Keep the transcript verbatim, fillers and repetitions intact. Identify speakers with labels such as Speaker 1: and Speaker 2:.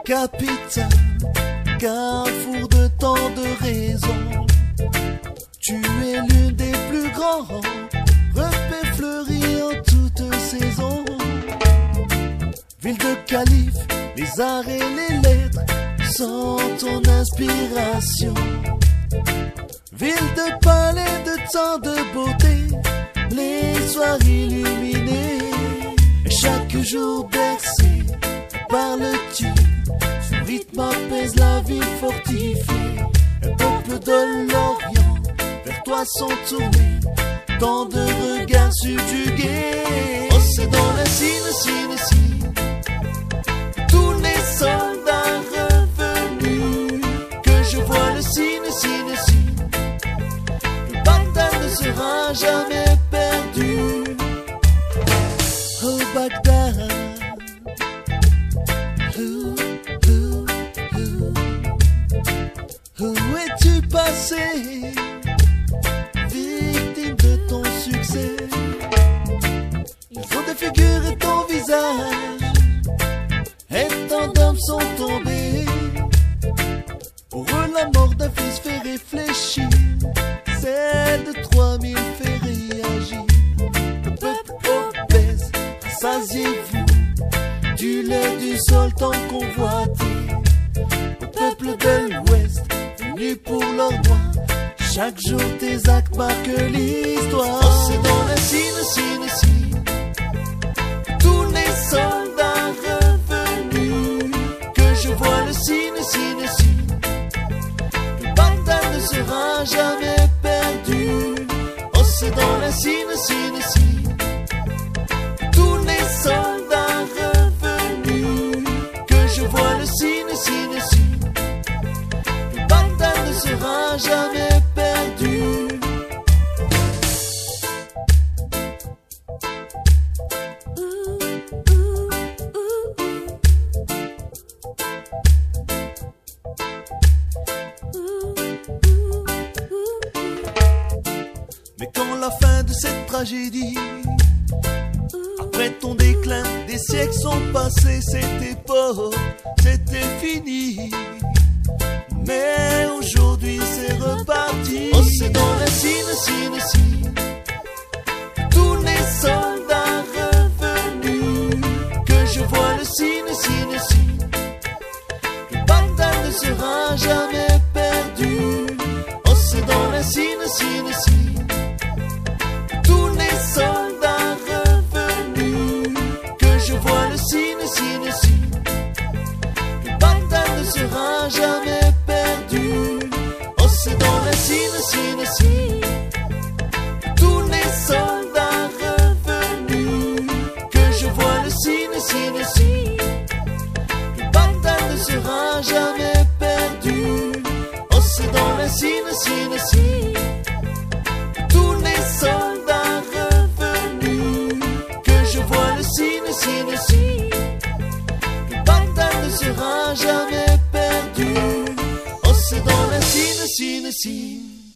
Speaker 1: Capitale, carrefour de tant de raisons. Tu es l'une des plus grands repères fleuris en toute saison. Ville de calife, les arts et les lettres sont ton inspiration. Ville de palais, de tant de beauté, les soirs illuminés, chaque jour bercé par le tube. Ce rythme apaise la ville fortifiée. Un peuple de l'Orient vers toi sont tournés, tant de regards subjugués. Oh, c'est dans la cine, cine, cine, tous les soldats revenus, que je vois le cine, cine, cine. Le Bagdad ne sera jamais perdu. Oh Bagdad, où, où, où, où es-tu passé, victime de ton succès? Il faut défigurer ton visage, et tant d'hommes sont tombés. Pour eux la mort d'un fils fait réfléchir, celle de trois mille fait réagir. Le peuple obèse, rassasiez-vous du lait du sultan convoité. Au peuple de l'Ouest, venu pour leur droit, chaque jour tes actes marquent l'histoire. Oh, c'est dans la cine, cine, cine, tous les soldats revenus, que je vois le cine, cine, cine. Le Bagdad ne sera jamais perdu. Oh, c'est dans la cine, cine, cine, tous les soldats revenus, que je vois le cine, cine, cine. Le Bagdad ne sera jamais perdu. Mais quand la fin de cette tragédie, après ton déclin, des siècles sont passés, cette époque, c'était fini. Mais aujourd'hui c'est reparti. Oh, c'est dans la cine, cine, cine, tous les soldats revenus, que je vois le cine, cine, cine. Le Bagdad ne sera jamais perdu. Oh, c'est dans la cine, cine, cine, tous les soldats revenus, que je vois le cine, cine, cine. Le Bagdad ne sera jamais perdu. Oh, c'est dans la cine, cine, cine, tous les soldats revenus, que je vois le cine, cine, cine. Le Bagdad ne sera jamais perdu. Oh, c'est dans la cine, cine, cine, tous les soldats revenus, que je vois le cine, cine, cine. Le Bagdad ne sera jamais perdu. Oh, c'est dans la cine, cine, cine.